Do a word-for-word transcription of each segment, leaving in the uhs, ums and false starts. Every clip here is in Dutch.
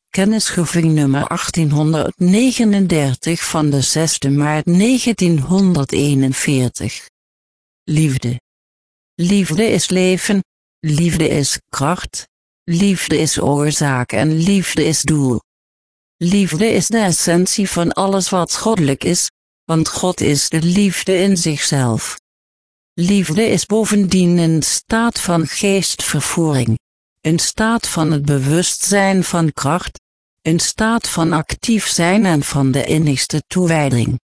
Kennisgeving nummer achttienhonderdnegenendertig van de zesde maart negentienhonderdeenenveertig. Liefde. Liefde is leven, liefde is kracht, liefde is oorzaak en liefde is doel. Liefde is de essentie van alles wat goddelijk is, want God is de liefde in zichzelf. Liefde is bovendien een staat van geestvervoering, een staat van het bewustzijn van kracht, een staat van actief zijn en van de innigste toewijding.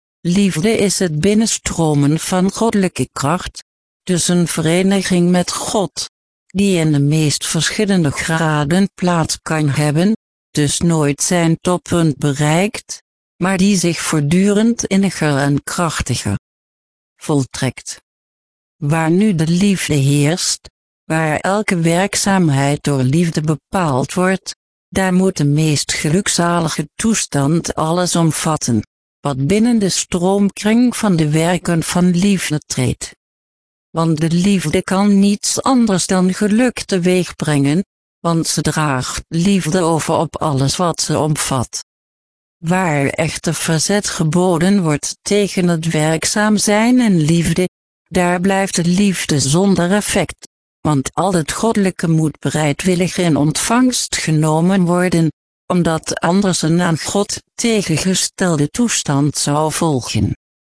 Liefde is het binnenstromen van goddelijke kracht, dus een vereniging met God, die in de meest verschillende graden plaats kan hebben, dus nooit zijn toppunt bereikt, maar die zich voortdurend inniger en krachtiger voltrekt. Waar nu de liefde heerst, waar elke werkzaamheid door liefde bepaald wordt, daar moet de meest gelukzalige toestand alles omvatten, wat binnen de stroomkring van de werken van liefde treedt. Want de liefde kan niets anders dan geluk teweeg brengen, want ze draagt liefde over op alles wat ze omvat. Waar echter verzet geboden wordt tegen het werkzaam zijn in liefde, daar blijft de liefde zonder effect, want al het goddelijke moet bereidwillig in ontvangst genomen worden, omdat anders een aan God tegengestelde toestand zou volgen.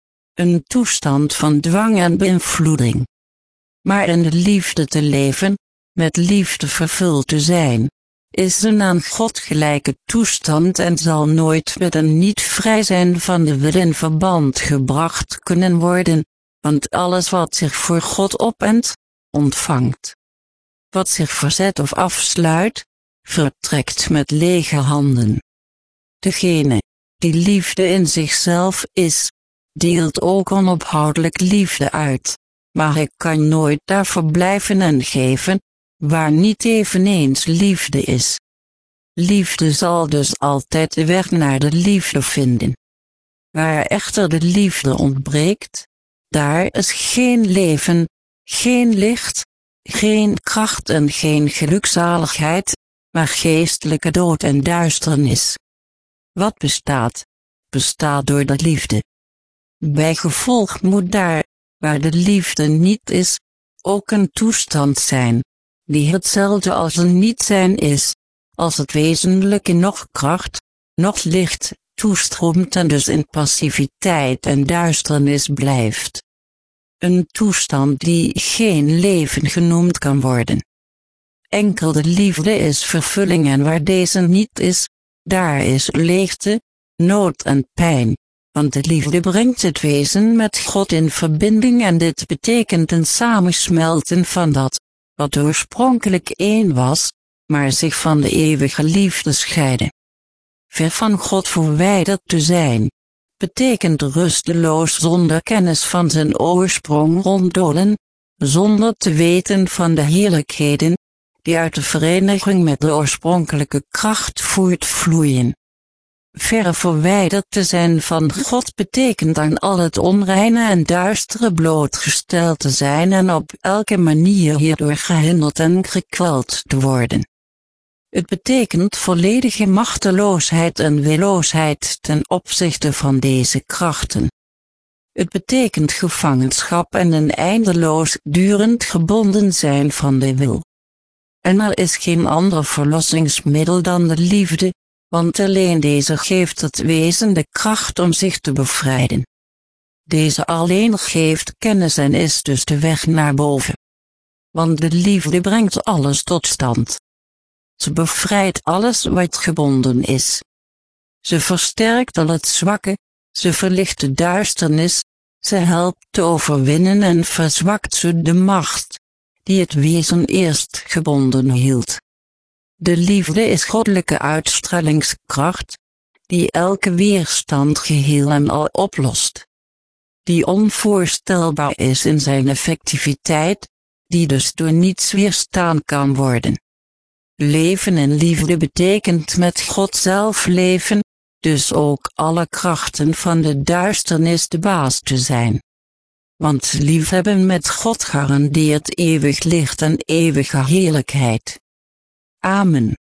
Een toestand van dwang en beïnvloeding. Maar in de liefde te leven, met liefde vervuld te zijn, is een aan God gelijke toestand en zal nooit met een niet vrij zijn van de wil in verband gebracht kunnen worden, want alles wat zich voor God opent, ontvangt. Wat zich verzet of afsluit, vertrekt met lege handen. Degene, die liefde in zichzelf is, deelt ook onophoudelijk liefde uit, maar hij kan nooit daar verblijven en geven, waar niet eveneens liefde is. Liefde zal dus altijd de weg naar de liefde vinden. Waar echter de liefde ontbreekt, daar is geen leven, geen licht, geen kracht en geen gelukzaligheid, maar geestelijke dood en duisternis. Wat bestaat, bestaat door de liefde. Bijgevolg moet daar, waar de liefde niet is, ook een toestand zijn, die hetzelfde als een niet zijn is, als het wezenlijke nog kracht, nog licht, toestroomt en dus in passiviteit en duisternis blijft. Een toestand die geen leven genoemd kan worden. Enkel de liefde is vervulling en waar deze niet is, daar is leegte, nood en pijn, want de liefde brengt het wezen met God in verbinding en dit betekent een samensmelten van dat, wat oorspronkelijk één was, maar zich van de eeuwige liefde scheidde. Ver van God verwijderd te zijn, betekent rusteloos zonder kennis van zijn oorsprong ronddolen, zonder te weten van de heerlijkheden, die uit de vereniging met de oorspronkelijke kracht voortvloeien. Verre verwijderd te zijn van God betekent aan al het onreine en duistere blootgesteld te zijn en op elke manier hierdoor gehinderd en gekweld te worden. Het betekent volledige machteloosheid en willoosheid ten opzichte van deze krachten. Het betekent gevangenschap en een eindeloos durend gebonden zijn van de wil. En er is geen ander verlossingsmiddel dan de liefde, want alleen deze geeft het wezen de kracht om zich te bevrijden. Deze alleen geeft kennis en is dus de weg naar boven. Want de liefde brengt alles tot stand. Ze bevrijdt alles wat gebonden is. Ze versterkt al het zwakke, ze verlicht de duisternis, ze helpt te overwinnen en verzwakt ze de macht, die het wezen eerst gebonden hield. De liefde is goddelijke uitstralingskracht, die elke weerstand geheel en al oplost. Die onvoorstelbaar is in zijn effectiviteit, die dus door niets weerstaan kan worden. Leven in liefde betekent met God zelf leven, dus ook alle krachten van de duisternis de baas te zijn. Want liefhebben met God garandeert eeuwig licht en eeuwige heerlijkheid. Amen.